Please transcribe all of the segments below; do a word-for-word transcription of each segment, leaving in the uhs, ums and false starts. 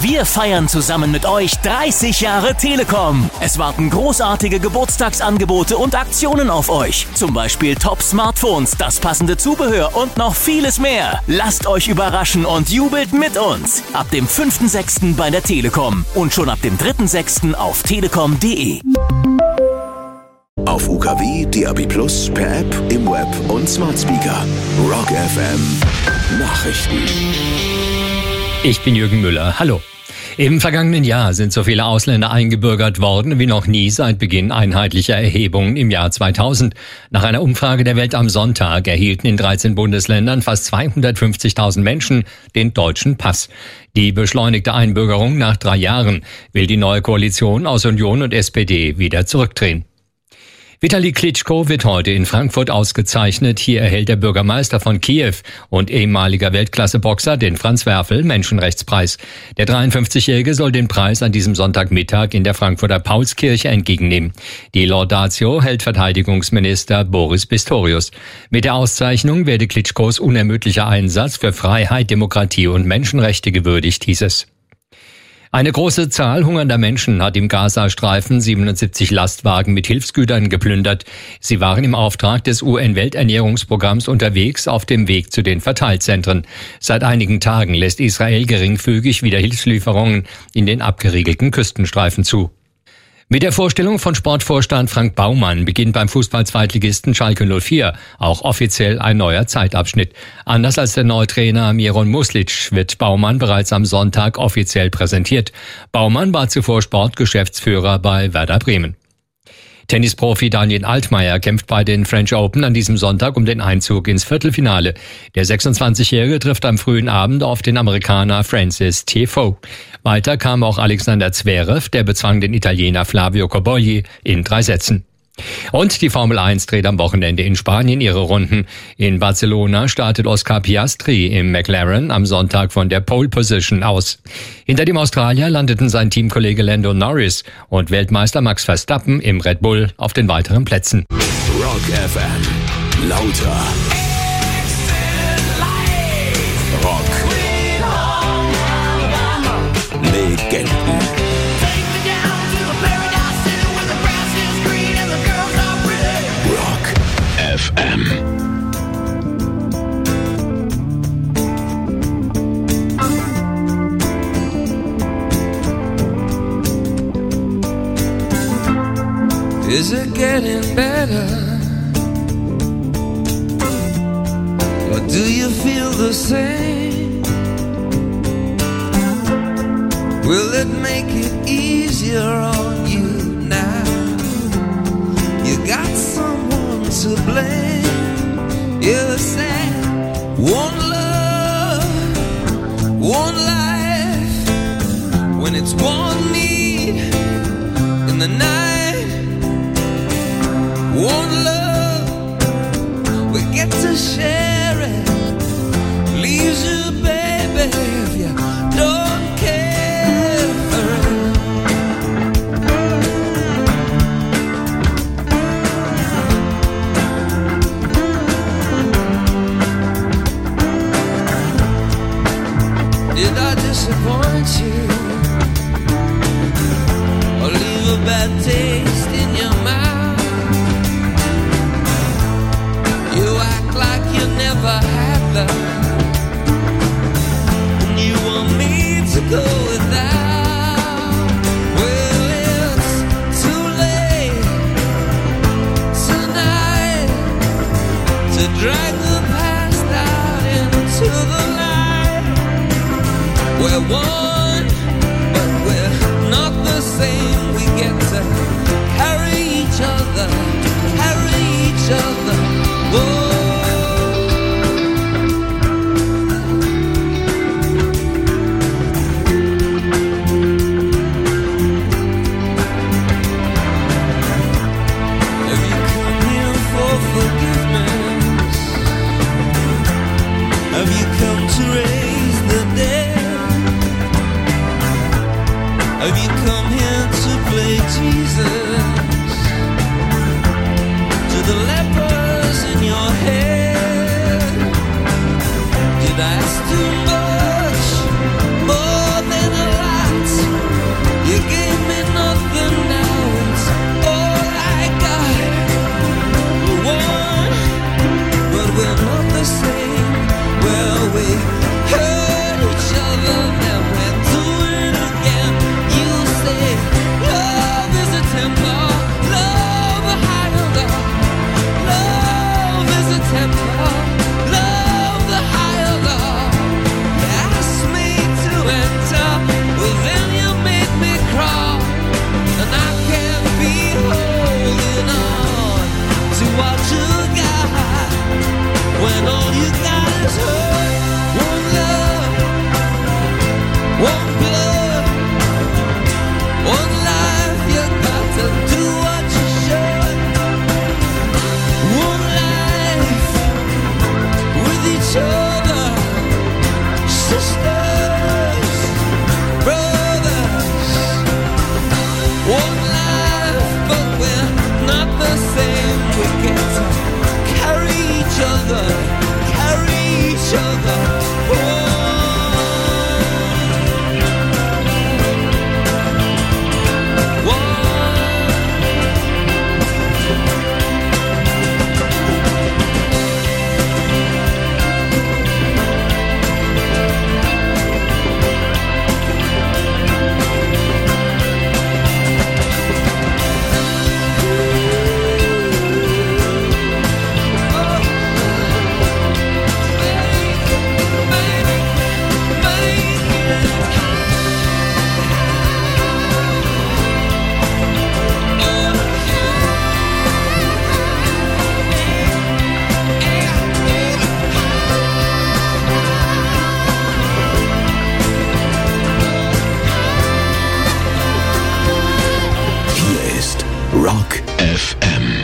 Wir feiern zusammen mit euch dreißig Jahre Telekom. Es warten großartige Geburtstagsangebote und Aktionen auf euch. Zum Beispiel Top-Smartphones, das passende Zubehör und noch vieles mehr. Lasst euch überraschen und jubelt mit uns. Ab dem fünften sechsten bei der Telekom und schon ab dem dritten sechsten auf telekom punkt de. Auf U K W, D A B Plus, per App, im Web und Smart Speaker. Rock F M Nachrichten. Ich bin Jürgen Müller. Hallo. Im vergangenen Jahr sind so viele Ausländer eingebürgert worden wie noch nie seit Beginn einheitlicher Erhebungen im Jahr zweitausend. Nach einer Umfrage der Welt am Sonntag erhielten in dreizehn Bundesländern fast zweihundertfünfzigtausend Menschen den deutschen Pass. Die beschleunigte Einbürgerung nach drei Jahren will die neue Koalition aus Union und S P D wieder zurückdrehen. Vitali Klitschko wird heute in Frankfurt ausgezeichnet. Hier erhält der Bürgermeister von Kiew und ehemaliger Weltklasse-Boxer den Franz Werfel Menschenrechtspreis. Der dreiundfünfzigjährige soll den Preis an diesem Sonntagmittag in der Frankfurter Paulskirche entgegennehmen. Die Laudatio hält Verteidigungsminister Boris Pistorius. Mit der Auszeichnung werde Klitschkos unermüdlicher Einsatz für Freiheit, Demokratie und Menschenrechte gewürdigt, hieß es. Eine große Zahl hungernder Menschen hat im Gazastreifen siebenundsiebzig Lastwagen mit Hilfsgütern geplündert. Sie waren im Auftrag des U N-Welternährungsprogramms unterwegs auf dem Weg zu den Verteilzentren. Seit einigen Tagen lässt Israel geringfügig wieder Hilfslieferungen in den abgeriegelten Küstenstreifen zu. Mit der Vorstellung von Sportvorstand Frank Baumann beginnt beim Fußball-Zweitligisten Schalke null vier auch offiziell ein neuer Zeitabschnitt. Anders als der neue Trainer Miron Muslic wird Baumann bereits am Sonntag offiziell präsentiert. Baumann war zuvor Sportgeschäftsführer bei Werder Bremen. Tennisprofi Daniel Altmaier kämpft bei den French Open an diesem Sonntag um den Einzug ins Viertelfinale. Der sechsundzwanzigjährige trifft am frühen Abend auf den Amerikaner Francis Tiafoe. Weiter kam auch Alexander Zverev, der bezwang den Italiener Flavio Cobolli in drei Sätzen. Und die Formel eins dreht am Wochenende in Spanien ihre Runden. In Barcelona startet Oscar Piastri im McLaren am Sonntag von der Pole Position aus. Hinter dem Australier landeten sein Teamkollege Lando Norris und Weltmeister Max Verstappen im Red Bull auf den weiteren Plätzen. Rock F M. Lauter. Rock. Legenden. F M. Is it getting better? Or do you feel the same? Will it make it easier on you now? You got someone to blame. You said one love, one life. When it's one need in the night, one love, we get to share it. Leaves you, baby, if you don't care for it. Did I disappoint you or leave a bad taste in your mouth? You act like you never had love, and you want me to go without. Well, it's too late tonight to drag the past out into the light. We're one, but we're not the same. We get to carry each other, carry each other. Whoa. Have you come here for forgiveness? Have you come to raise the dead? Rock F M.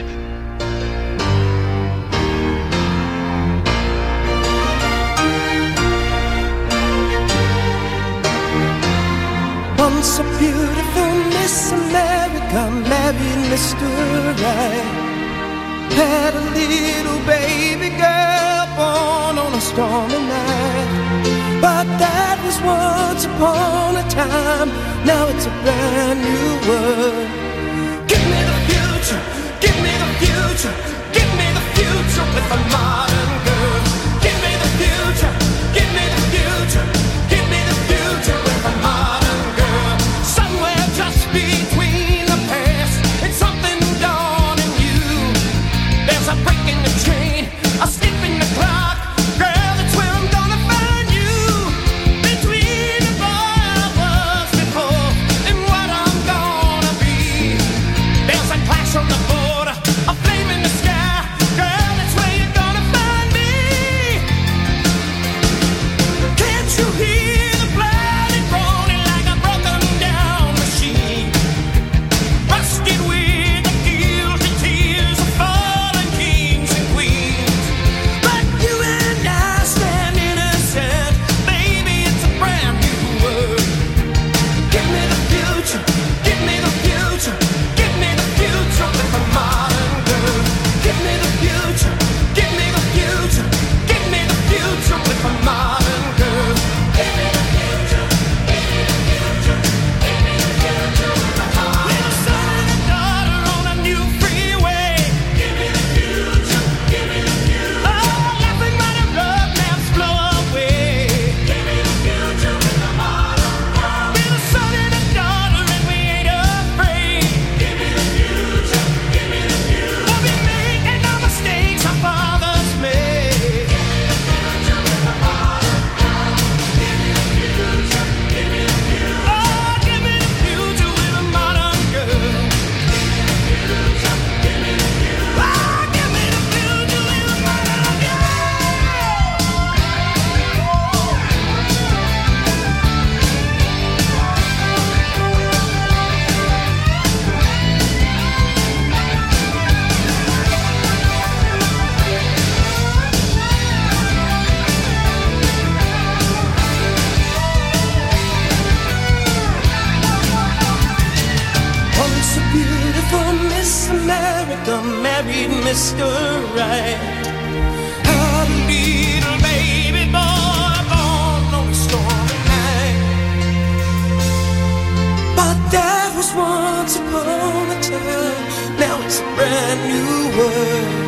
Once a beautiful Miss America married Mister Right. Had a little baby girl born on a stormy night. But that was once upon a time. Now it's a brand new world. Give me the future, give me the future, give me the future with a modern girl. Give me the future, give me the future, give me the future with a modern girl. Somewhere just between the past and something dawning new. There's a break in the train, a snip in the clock. Girl, that's where I'm gonna find you. Between the boy I was before and what I'm gonna be. There's a clash on the border, a flame in the sky. Girl, that's where you're gonna find me. Can't you hear the blood rolling like a broken down machine? Rusted with the guilty tears of fallen kings and queens. But you and I stand innocent. Baby, it's a brand new world. Give me the future, give me the future, give me the future with a modern girl. Give me the future, give me the future, give me the future with a modern girl. Give me the future, give me the future, give me the future with a modern girl. Little son and a daughter on a new freeway. Give me the future, give me the future. Oh, laughing while the road lamps blow away. Give me the future with a modern girl. Little son and a daughter and we ain't afraid. Give me the future, give me the future. We'll be making no mistakes our fathers made. Give me the future with a modern girl. Give me the future, give me the future. Oh, give me the future with a modern girl. Give me the future, give me the future. Oh, give me the future with a modern girl. Once a beautiful Miss America married Mister Right. Had a little baby boy born on a stormy night. But that was once upon a time. Now it's a brand new world.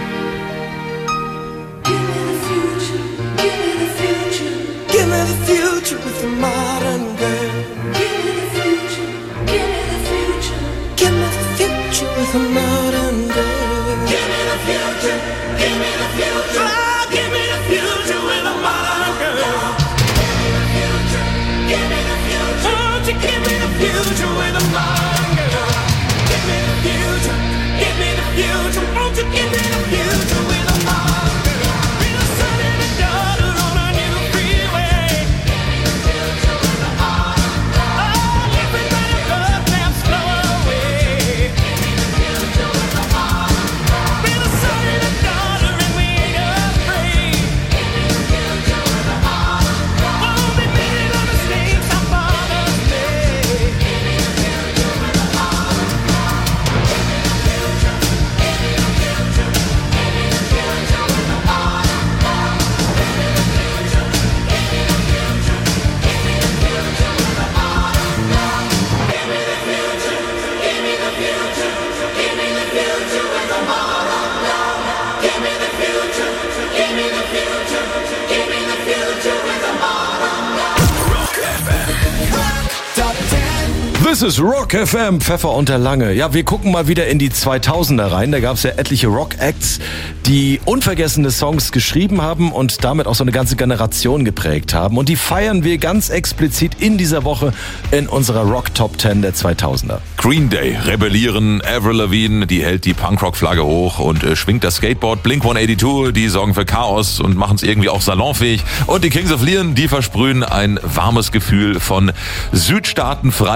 Give me the future, give me the future, give me the future with a modern girl. Give me the future, give me the future, give me the future with a modern girl. Give me the future, give me the future, oh, give me the future with a modern girl. Give me the future, give me the future, won't you give me the future with a modern girl? Give me the future, give me the future, won't you give me the future with a modern girl? With a son and a daughter on a new freeway. Give me the future with a modern girl. Oh, everybody love lamps blow away. Give me the future with a modern girl. With a son and a daughter and we ain't afraid. Give me the future with a modern girl. Won't be making no mistakes our fathers made. Give me the future with a modern girl. Give me the future, give me the future, give me the future with a modern girl. Give me the future, give me the future, give me the future with a modern girl. Give me the future, give me the future, give me the future with a modern girl. Give me the future, give me the future, give me the future with a modern girl. Rock F M. Top ten. This is Rock F M, Pfeffer und der Lange. Ja, wir gucken mal wieder in die zweitausender rein. Da gab es ja etliche Rock-Acts, die unvergessene Songs geschrieben haben und damit auch so eine ganze Generation geprägt haben. Und die feiern wir ganz explizit in dieser Woche in unserer Rock Top zehn der zweitausender. Green Day rebellieren, Avril Lavigne, die hält die Punkrock-Flagge hoch und äh, schwingt das Skateboard. Blink one eighty-two, die sorgen für Chaos und machen es irgendwie auch salonfähig. Und die Kings of Leon, die versprühen ein warmes Gefühl von Südstaatenfreiheit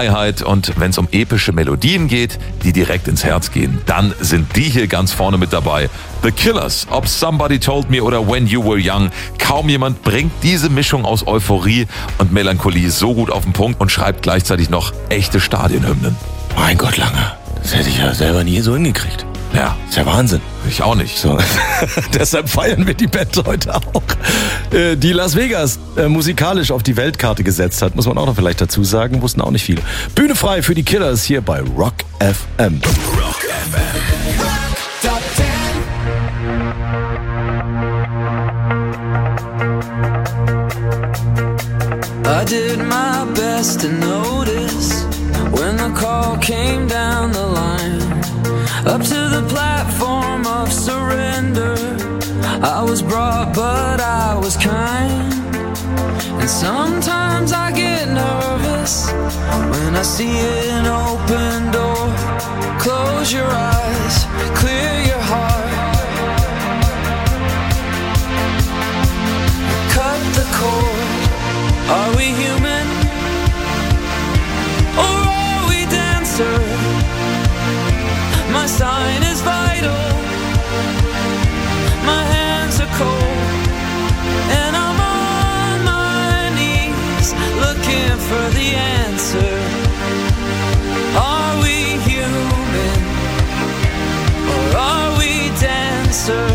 und wenn es um epische Melodien geht, die direkt ins Herz gehen, dann sind die hier ganz vorne mit dabei. The Killers, ob Somebody Told Me oder When You Were Young, kaum jemand bringt diese Mischung aus Euphorie und Melancholie so gut auf den Punkt und schreibt gleichzeitig noch echte Stadionhymnen. Mein Gott, Lange. Das hätte ich ja selber nie so hingekriegt. Ja. Ist ja Wahnsinn. Ich auch nicht. So. Deshalb feiern wir die Band heute auch. Äh, die Las Vegas äh, musikalisch auf die Weltkarte gesetzt hat, muss man auch noch vielleicht dazu sagen, wussten auch nicht viele. Bühne frei für die Killers hier bei Rock F M. Rock F M. Top ten. I did my best to notice when the call came down the line. Up to the platform of surrender, I was brought but I was kind. And sometimes I get nervous when I see an open door. Close your eyes, clear your heart. Cut the cord. Are we human? Or are we dancer? My sign is vital. My hands are cold. And I'm on my knees looking for the answer. Are we human? Or are we dancer?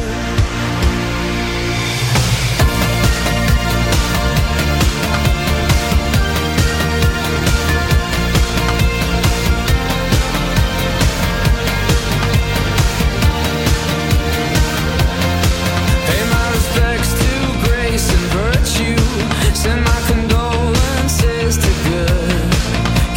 Send my condolences to good.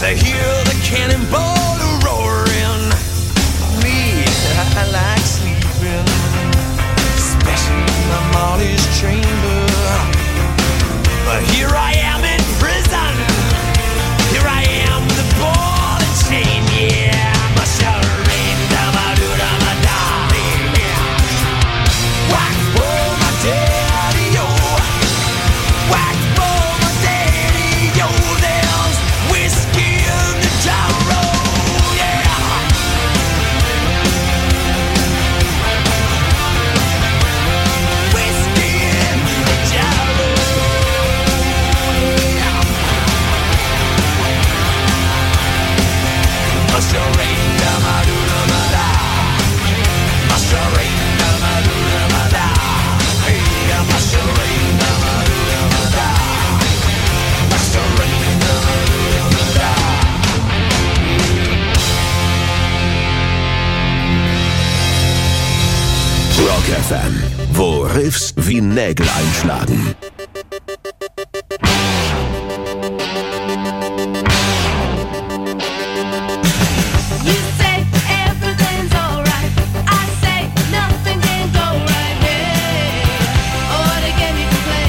I hear the cannonball roaring. Me, I like sleeping, especially in my Molly's chamber. But here I am in prison. Here I am with a ball and chain. Yeah, I'm a surrender, my dude, I'm a darling. Whack for my daddy, yo. Whack for my daddy, yo. There's whiskey in the jarro, yeah. Whiskey in the jarro, yeah. A surrender, my dude, I'm a da. A surrender, my dude, I'm a da. Hey, I'm a surrender, my dude, I'm a da. A surrender, my dude, I'm a da. Rock F M, wo Riffs wie Nägel einschlagen. You say everything's alright. I say nothing can go right. Hey, oh, what a game you can play.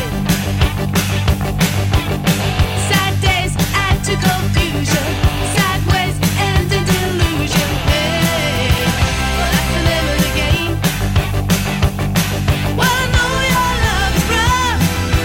Sad days add to confusion. Sideways end in delusion. Hey, well, that's the name of the game. Well, I know your love is rough.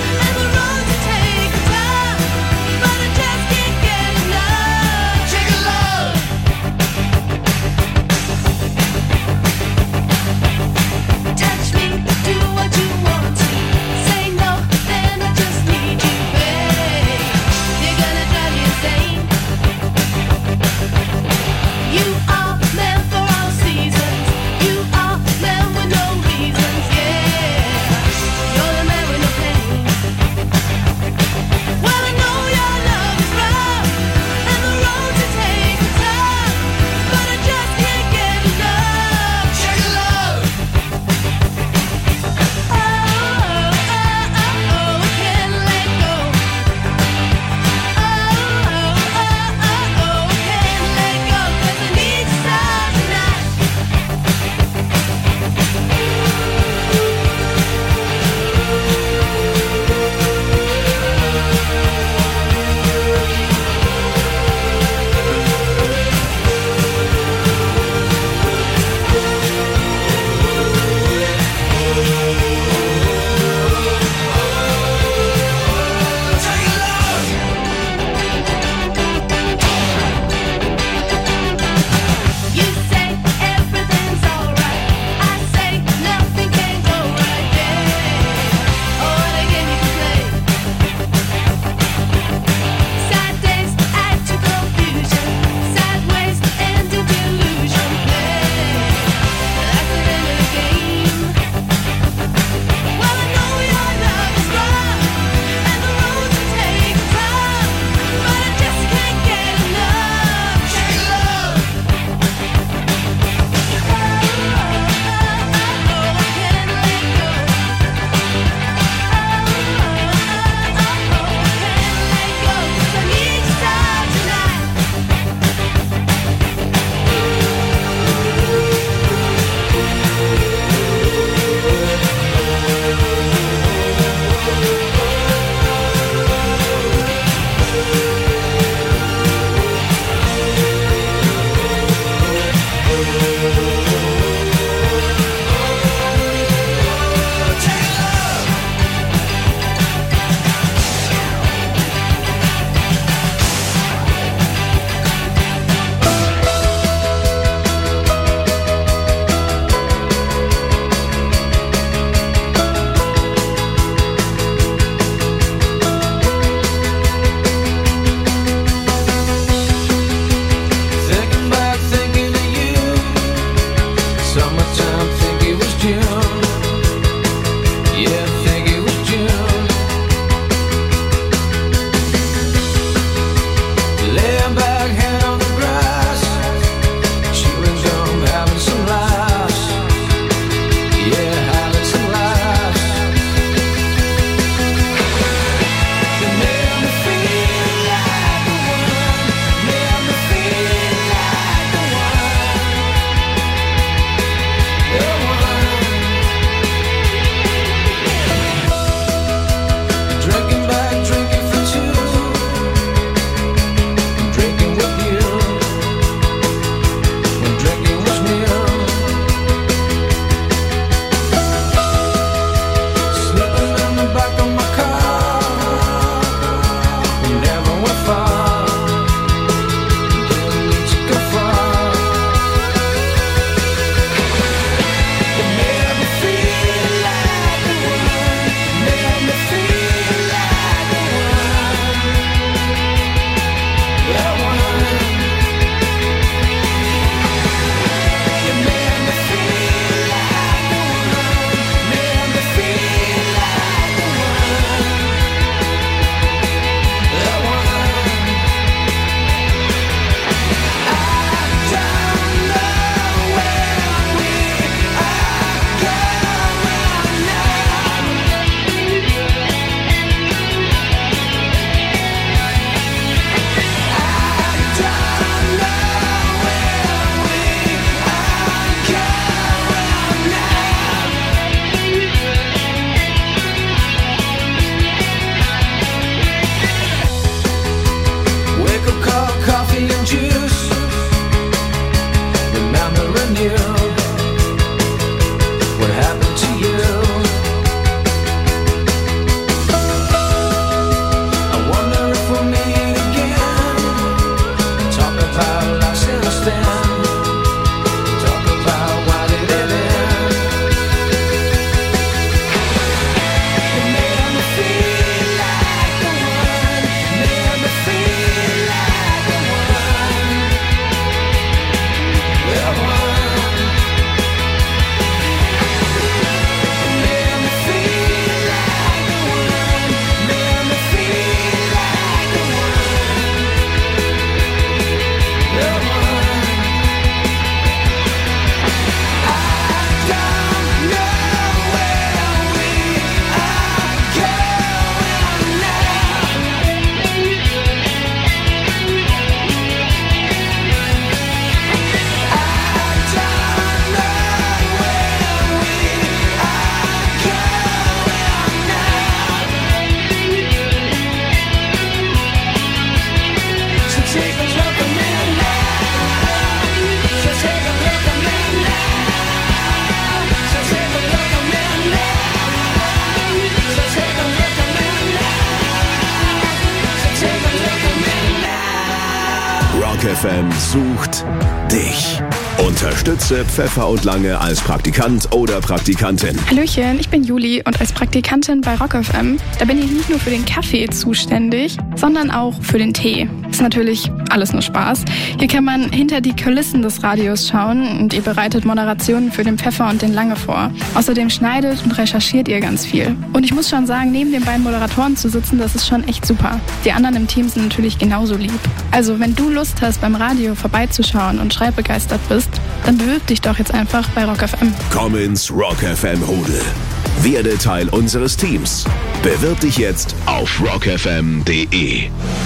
Rock F M sucht dich. Unterstütze Pfeffer und Lange als Praktikant oder Praktikantin. Hallöchen, ich bin Juli und als Praktikantin bei Rock F M, da bin ich nicht nur für den Kaffee zuständig, sondern auch für den Tee. Ist natürlich alles nur Spaß. Hier kann man hinter die Kulissen des Radios schauen und ihr bereitet Moderationen für den Pfeffer und den Lange vor. Außerdem schneidet und recherchiert ihr ganz viel. Und ich muss schon sagen, neben den beiden Moderatoren zu sitzen, das ist schon echt super. Die anderen im Team sind natürlich genauso lieb. Also wenn du Lust hast, beim Radio vorbeizuschauen und schreibbegeistert bist, dann bewirb dich doch jetzt einfach bei Rock F M. Komm ins Rock F M Rudel. Werde Teil unseres Teams. Bewirb dich jetzt auf rock f m punkt d e.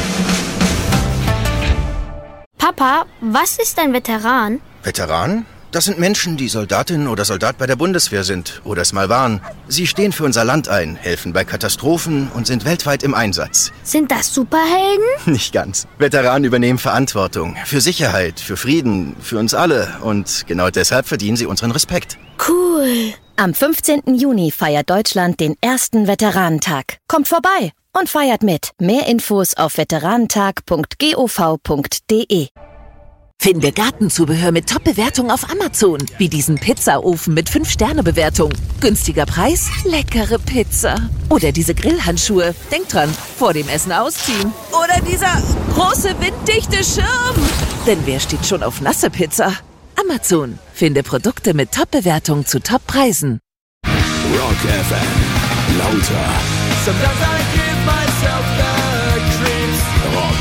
Papa, was ist ein Veteran? Veteran? Das sind Menschen, die Soldatin oder Soldat bei der Bundeswehr sind oder es mal waren. Sie stehen für unser Land ein, helfen bei Katastrophen und sind weltweit im Einsatz. Sind das Superhelden? Nicht ganz. Veteranen übernehmen Verantwortung für Sicherheit, für Frieden, für uns alle. Und genau deshalb verdienen sie unseren Respekt. Cool. Am fünfzehnten Juni feiert Deutschland den ersten Veteranentag. Kommt vorbei und feiert mit. Mehr Infos auf veteranentag punkt gov punkt de. Finde Gartenzubehör mit Top-Bewertung auf Amazon. Wie diesen Pizzaofen mit fünf Sterne Bewertung. Günstiger Preis, leckere Pizza. Oder diese Grillhandschuhe. Denk dran, vor dem Essen ausziehen. Oder dieser große winddichte Schirm. Denn wer steht schon auf nasse Pizza? Amazon. Finde Produkte mit Top-Bewertung zu Top-Preisen. Rock F M. Lauter. Sometimes I give myself the creeps. Rock.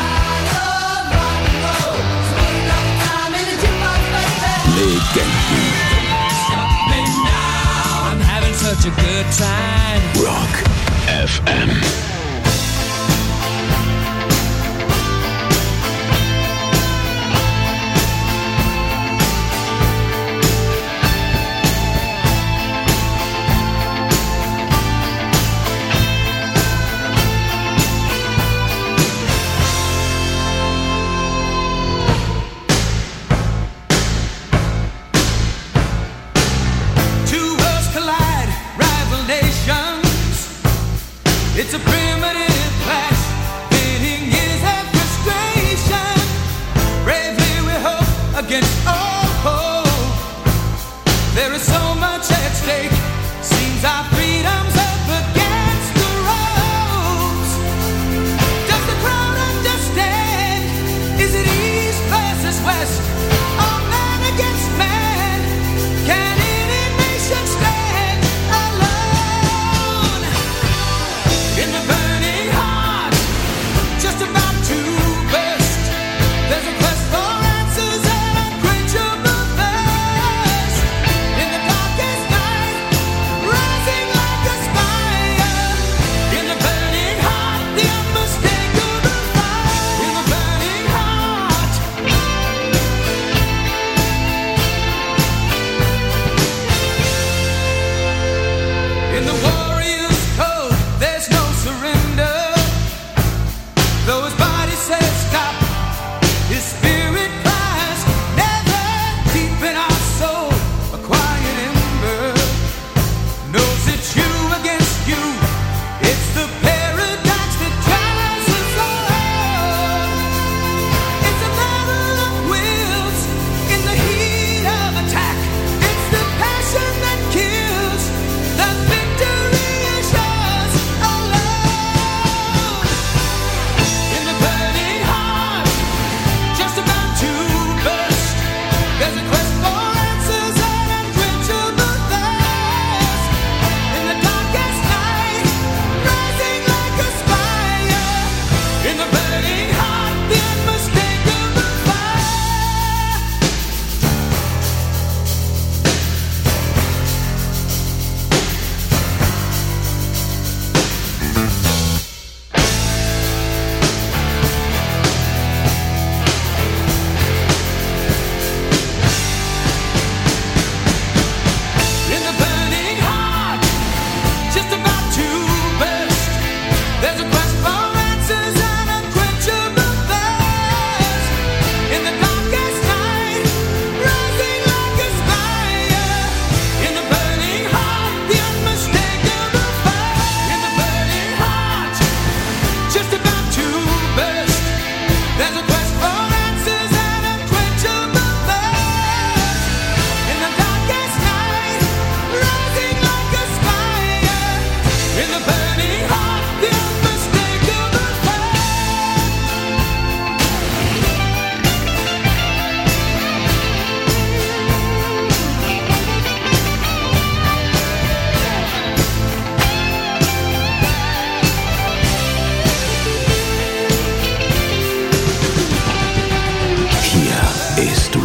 Legenden. I'm having such a good time. Rock F M. Two worlds collide, rival nations.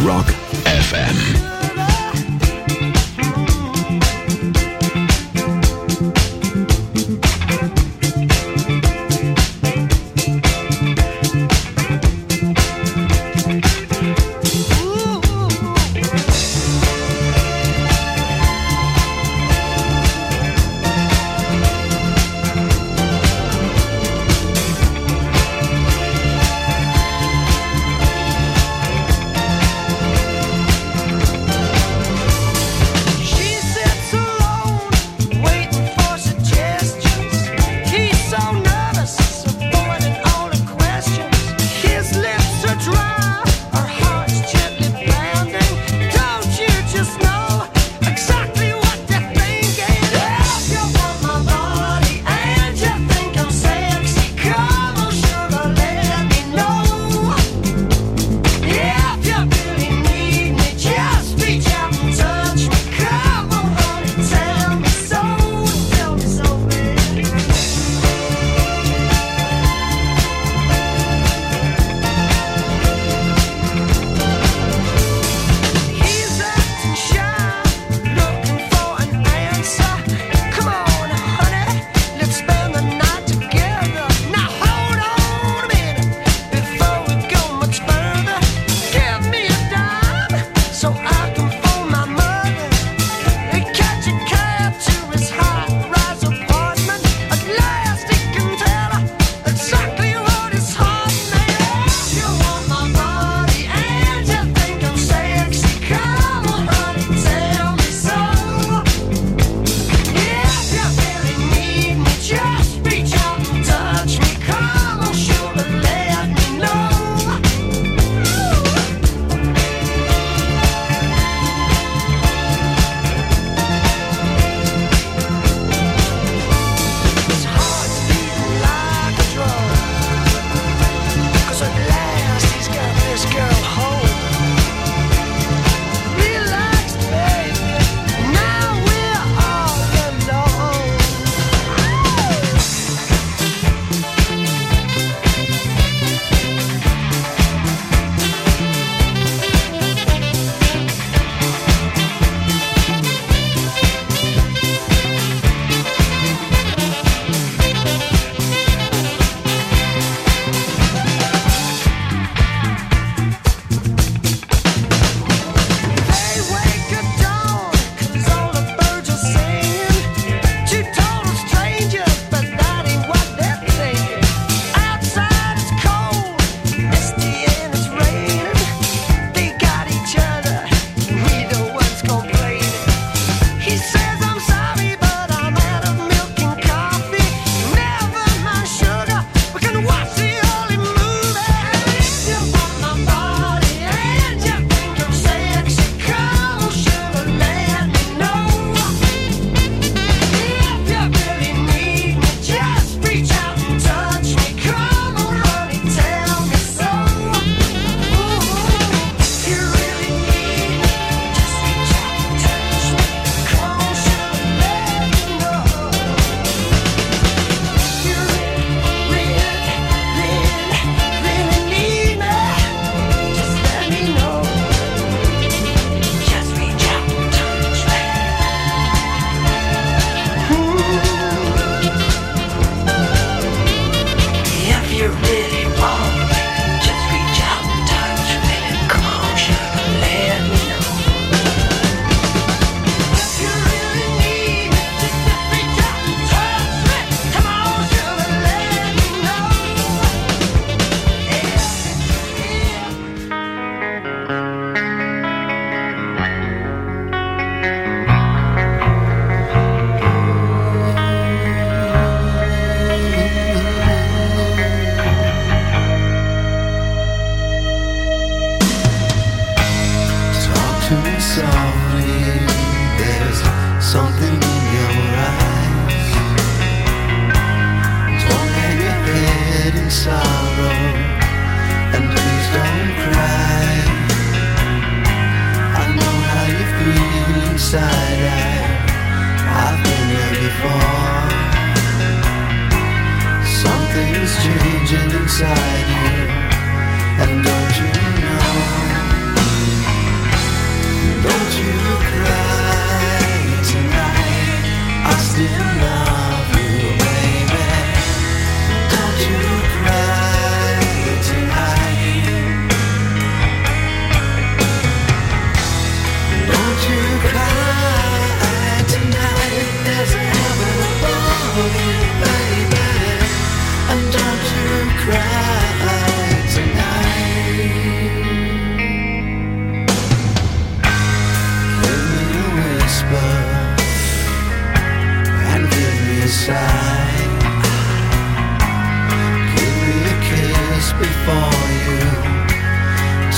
Rock F M. Thank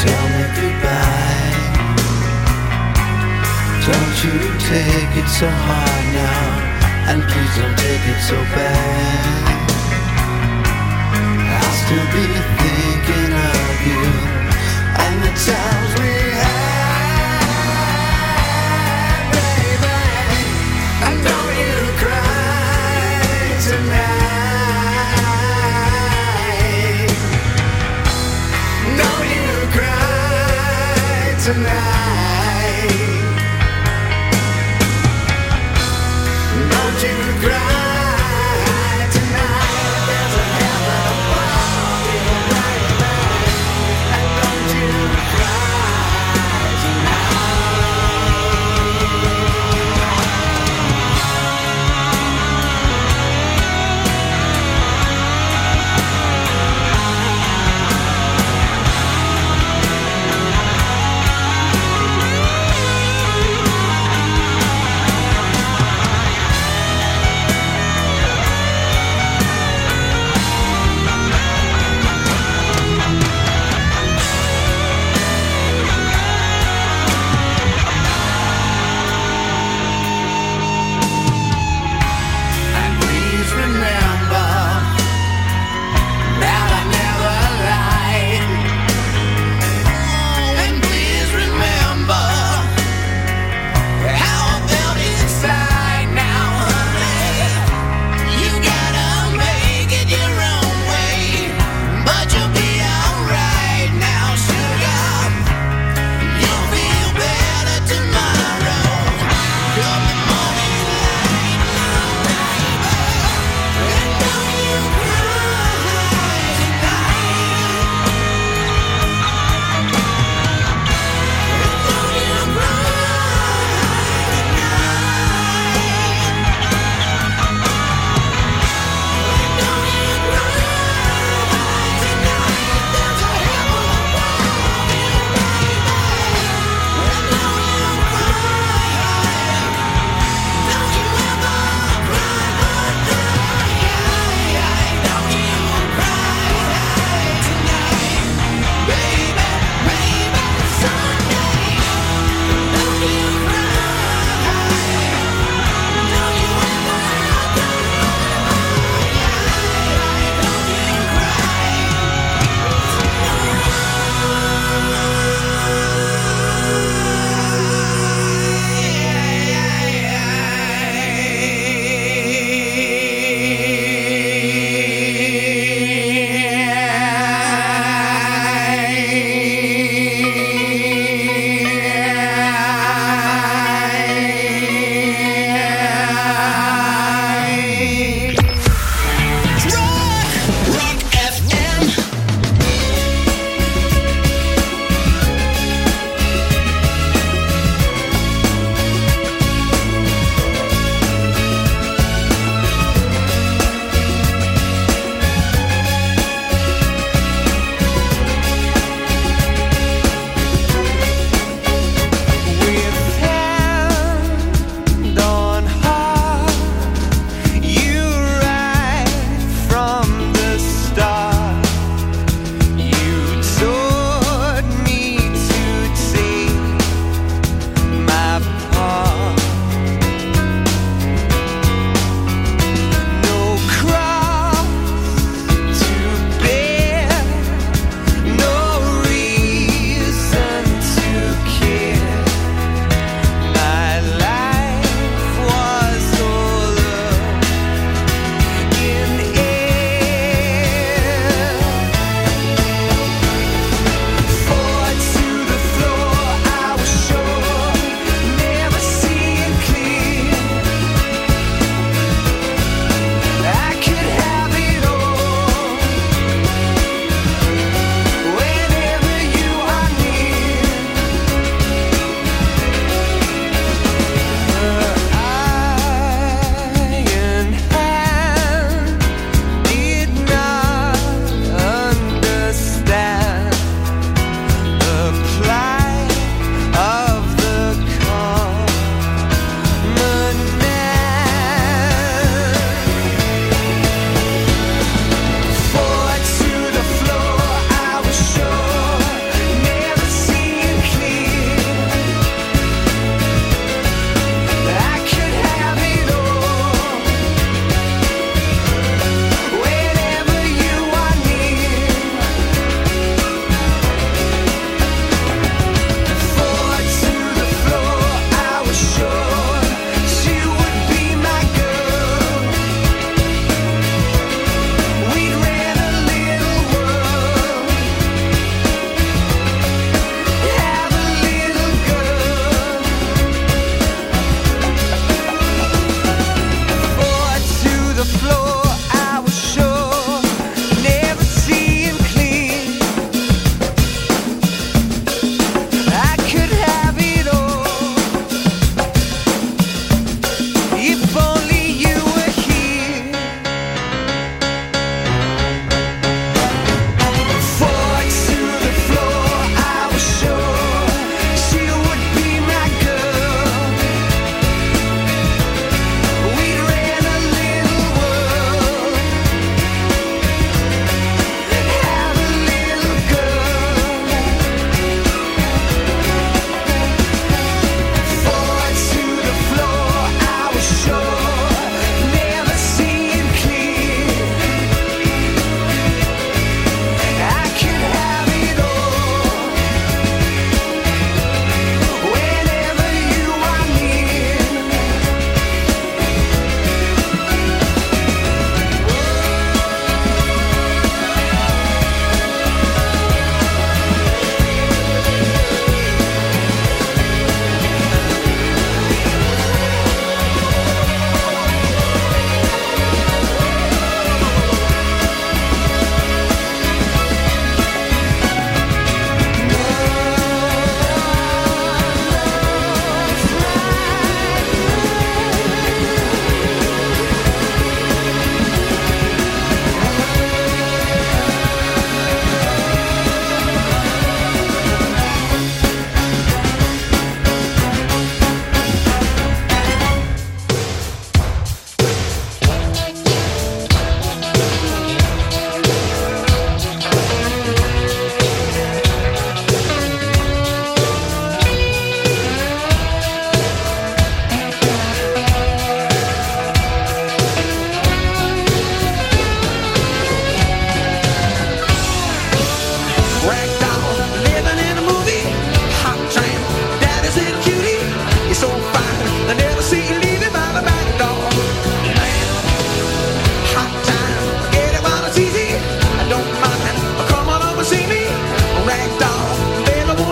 tell me goodbye. Don't you take it so hard now, and please don't take it so bad. I'll still be thinking of you and the times we had, baby. And don't you cry tonight. Don't you cry tonight. Don't you cry tonight. There's a heaven above you, baby. And don't you cry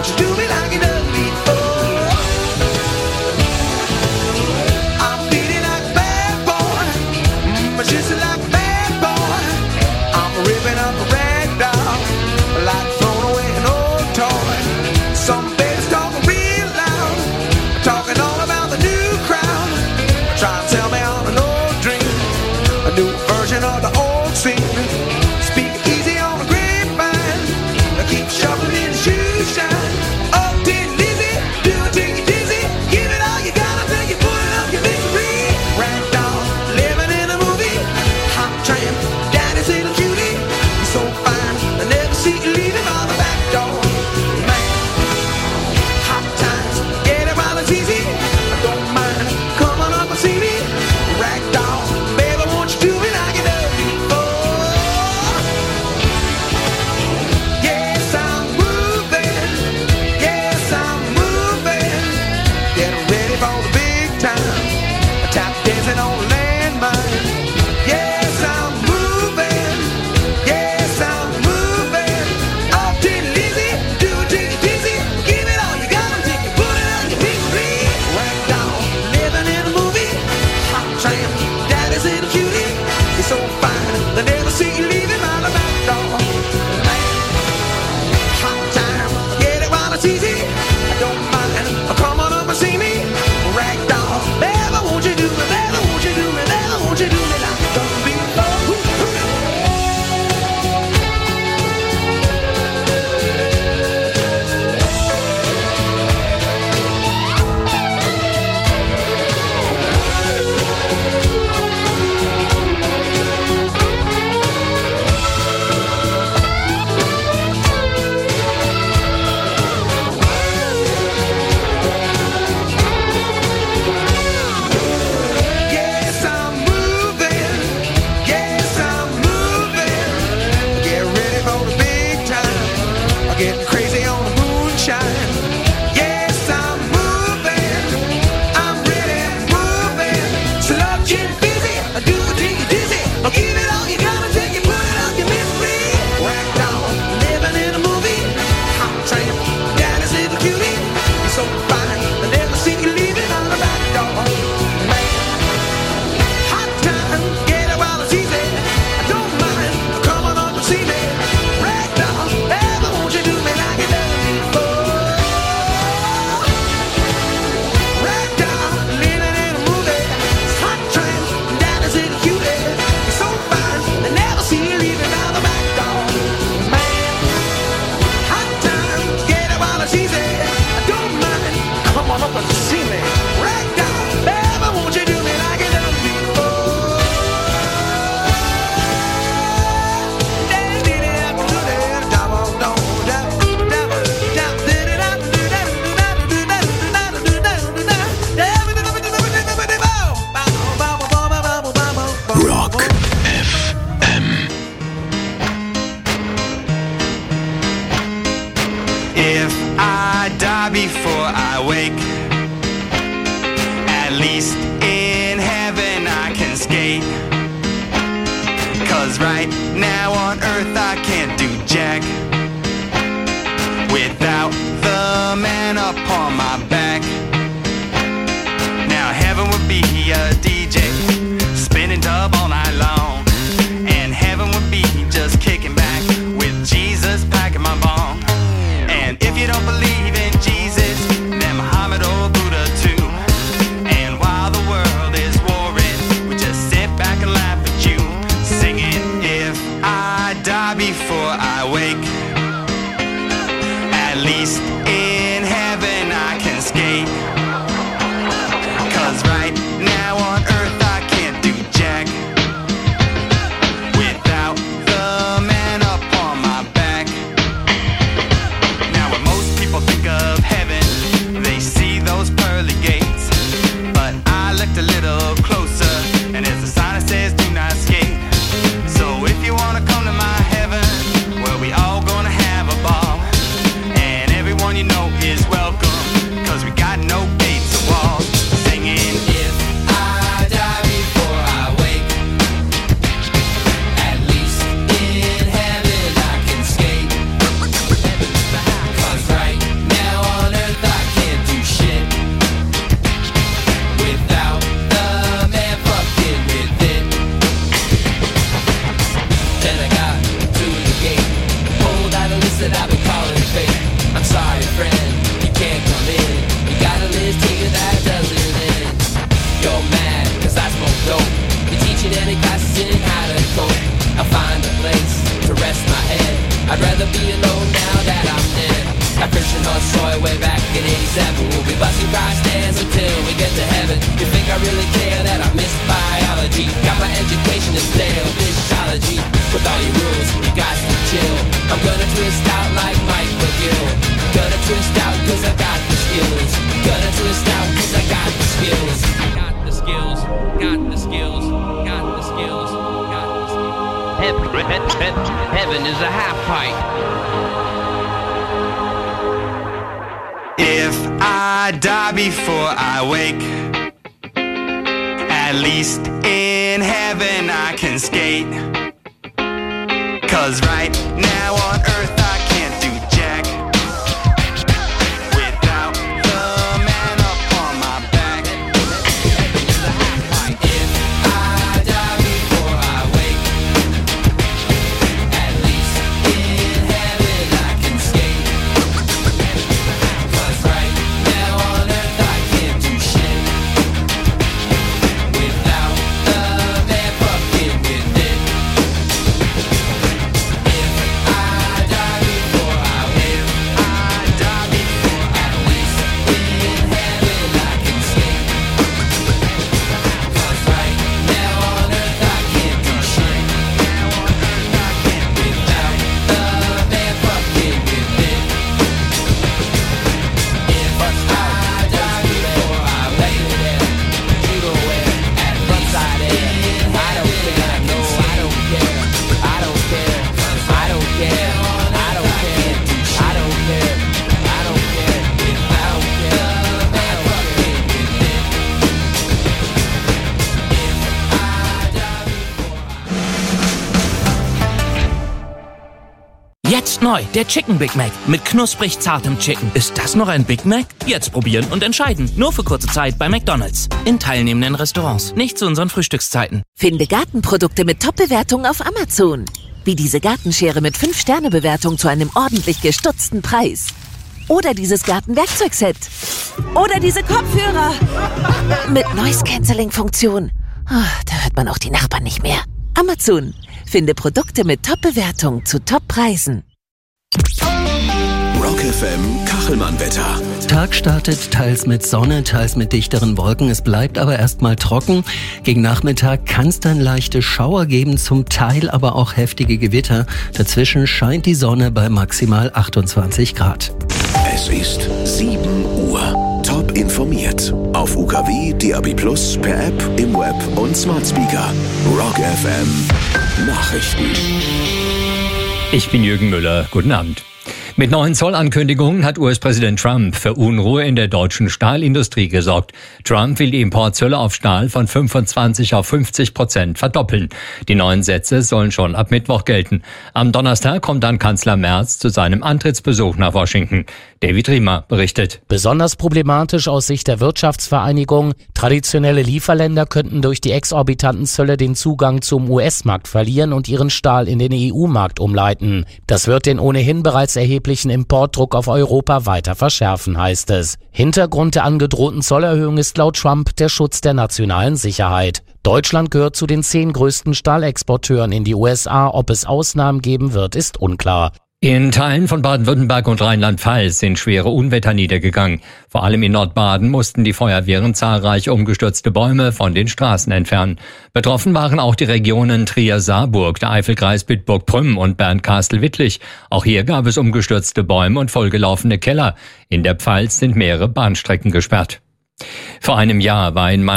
won't you do me like you done before? I'm feeling like a bad boy, mm, just like a bad boy. I'm ripping up a rag doll, like throwing away an old toy. Some babies talking real loud, talking all about the new crowd. Try to tell me on an old dream, a new version of the old scene. Speak easy on the grapevine, keep shuffling in the shoe shine. Up to Lizzie, do it till you're dizzy. Give it all you got until you put it up your misery. Ragdoll, living in a movie. Hot tramp, daddy's little cutie. You're so fine, I never see you leaving by the back door. Man, hot times, get it while it's easy. I don't mind, come on up and see me. Ragdoll, baby, won't you do me like you done before? Yes, I'm moving. Yes, I'm moving. Getting ready for the big time. Tap dancing on the landmine. Yes, I'm moving. Yes, I'm moving. Up to Lizzie, do it till you're dizzy. Give it all you got until you put it on your misery. Ragdoll, living in a movie. Hot tramp, daddy's little cutie. You're so fine, they never see you leaving by the back door. Man, hot time, get it while it's easy. I don't mind, come on up and see me. Ragdoll, baby, won't you do me, baby, won't you do me, baby, won't you do me like you done before? Yes, I'm moving. Yes, I'm moving. Get ready for the big time. I'm getting crazy on the moonshine. Yes, I'm moving. I'm ready, moving. Slow, get busy. I do it till you're dizzy. I'll give it all you got until you put it up your misery. Ragdoll, living in a movie. Hot tramp, daddy's little cutie. You're so fine, I never see you leaving on the back door. Man, hot time, get it while it's easy. I don't mind, come on up and see me. Ragdoll, baby, won't you do me like you done before? Ragdoll, living in a movie. Hot tramp, daddy's little cutie. You're so fine, they never see you leaving out the back door. Man, hot time, get it while it's easy. I don't mind, come on up and see me. Ragdoll, baby, won't you do me like you done before? Rock F M. If I die before I wake, at least in heaven I can skate. Cause right now on earth I can't do jack without the man upon my back. Now heaven would be a D J spinning dub all night long, and heaven would be just kicking back with Jesus packing my bong. And if you don't believe in Jesus, then Muhammad or Buddha too. And while the world is warring, we just sit back and laugh at you, singing, if I die before I wake, at least in heaven I can skate. boy way back in eighty-seven. We'll be busting cross stands until we get to heaven. You think I really care that I missed biology? Got my education in stale physiology. With all your rules, you got to chill. I'm gonna twist out like Mike McGill. Gonna twist out cause I got the skills. Gonna twist out cause I got the skills. Got the skills, got the skills, got the skills, got the skills. Heaven, heaven is a half pipe. If I die before I wake, at least in heaven I can skate. Cause right now on earth I can't do jack without the man up on my back. If I die before I wake, at least in heaven I can skate. Cause right now on earth I can't do shit without the man fucking with it. If I die before I wake, I die before at least in heaven I can skate. Cause right now on earth I can't do shit without the man fucking with it. If I die before I wake, judo wear at frontside air. I don't care, no, I don't care, I don't care, I don't care, I don't care, I don't care, I don't care, without the man fucking with it. Jetzt neu, der Chicken Big Mac mit knusprig zartem Chicken. Ist das noch ein Big Mac? Jetzt probieren und entscheiden. Nur für kurze Zeit bei McDonald's. In teilnehmenden Restaurants. Nicht zu unseren Frühstückszeiten. Finde Gartenprodukte mit Top-Bewertungen auf Amazon. Wie diese Gartenschere mit fünf Sterne Bewertung zu einem ordentlich gestutzten Preis. Oder dieses Gartenwerkzeugset. Oder diese Kopfhörer. Mit Noise-Canceling-Funktion. Oh, da hört man auch die Nachbarn nicht mehr. Amazon. Finde Produkte mit Top-Bewertung zu Top-Preisen. Rock F M Kachelmann-Wetter. Tag startet teils mit Sonne, teils mit dichteren Wolken. Es bleibt aber erstmal trocken. Gegen Nachmittag kann es dann leichte Schauer geben, zum Teil aber auch heftige Gewitter. Dazwischen scheint die Sonne bei maximal achtundzwanzig Grad. Es ist sieben Uhr. Top informiert. Auf U K W, D A B plus, per App, im Web und Smart Speaker. Rock F M Nachrichten. Ich bin Jürgen Müller. Guten Abend. Mit neuen Zollankündigungen hat U S-Präsident Trump für Unruhe in der deutschen Stahlindustrie gesorgt. Trump will die Importzölle auf Stahl von fünfundzwanzig auf fünfzig Prozent verdoppeln. Die neuen Sätze sollen schon ab Mittwoch gelten. Am Donnerstag kommt dann Kanzler Merz zu seinem Antrittsbesuch nach Washington. David Riemer berichtet. Besonders problematisch aus Sicht der Wirtschaftsvereinigung. Traditionelle Lieferländer könnten durch die exorbitanten Zölle den Zugang zum U S-Markt verlieren und ihren Stahl in den E U-Markt umleiten. Das wird den ohnehin bereits erheblichen Importdruck auf Europa weiter verschärfen, heißt es. Hintergrund der angedrohten Zollerhöhung ist laut Trump der Schutz der nationalen Sicherheit. Deutschland gehört zu den zehn größten Stahlexporteuren in die U S A. Ob es Ausnahmen geben wird, ist unklar. In Teilen von Baden-Württemberg und Rheinland-Pfalz sind schwere Unwetter niedergegangen. Vor allem in Nordbaden mussten die Feuerwehren zahlreiche umgestürzte Bäume von den Straßen entfernen. Betroffen waren auch die Regionen Trier-Saarburg, der Eifelkreis Bitburg-Prüm und Bernkastel-Wittlich. Auch hier gab es umgestürzte Bäume und vollgelaufene Keller. In der Pfalz sind mehrere Bahnstrecken gesperrt. Vor einem Jahr war in